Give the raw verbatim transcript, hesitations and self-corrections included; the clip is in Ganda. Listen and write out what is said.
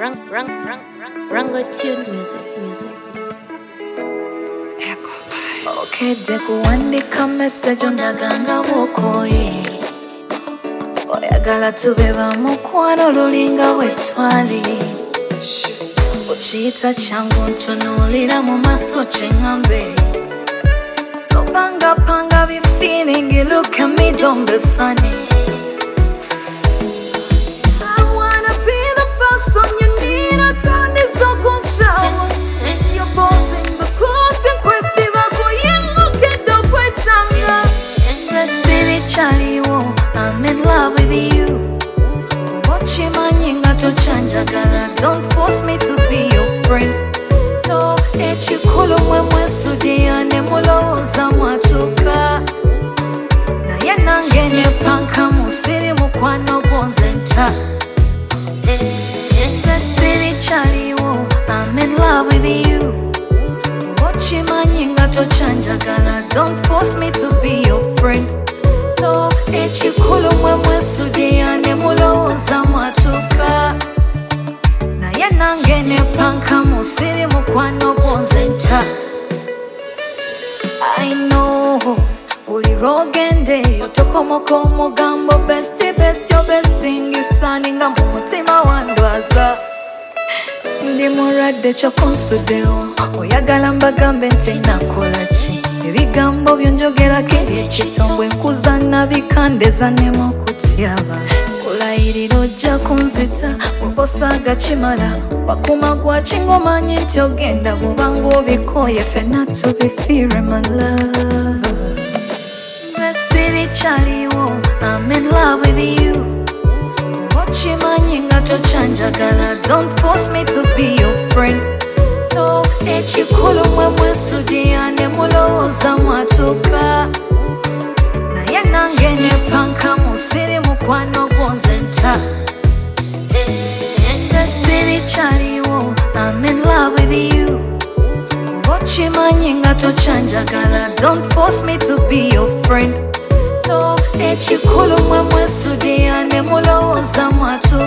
Rang, rang, rang, rang, Rango Tunes music, music. Okay, dekuwandika message ondaganga bwokoye oyagala tubeba mukwano lulinga wetwali okiyita kyangu ntunuulira mu maaso kyeŋŋambe topangapanga bi feeling you look at me don't be funny I wanna be the person you need atandisa okuncawa you're bossing the court in questi bakuyengukedde okwecanga nze chaliwo I'm in love with you okimanyi nga tokyanjagala don't force me to be your friend no ekikulu mwe mwesuddeyo ne mulowooza mwatuuka naye nange nepankamu siri mukwano gwonze nta nze siri kyaliwo I'm in love with you okimanyi nga tokyanjagala don't force me to be your friend no ekikulu mwe mwesuddeyo ne mulowooza mwatuuka naye nange nepankamu siri mukwano gwonze nta I know buli lwogendeyo tokomoka omugambo besti besti obestingisaninga mu mutima wandwaza ndi mulwadde kyokonsuddewo oyagala mbagambe nti nakola ki ebigambo byonjogerako ebyekitongwe nkuza nabikandeza nemu okutyaba kulayirira ojja kunzita bw'osaaga kimala wakuma gwakinga omanyi nti ogenda bw'obanga obikoye ffenna tubifiire my love nze siri kyaliwo I'm in love with you okimanyi nga tokyanjagala don't force me to be your friend no ekikulu mwe mwesuddeyo ne mulowooza mwatuuka naye nange nepankamu siri mukwano gwonze nta nze siri kyaliwo I'm in love with you okimanyi nga tokyanjagala don't force me to be your friend no ekikulu mwe mwesuddeyo ne mulowooza mwatuuka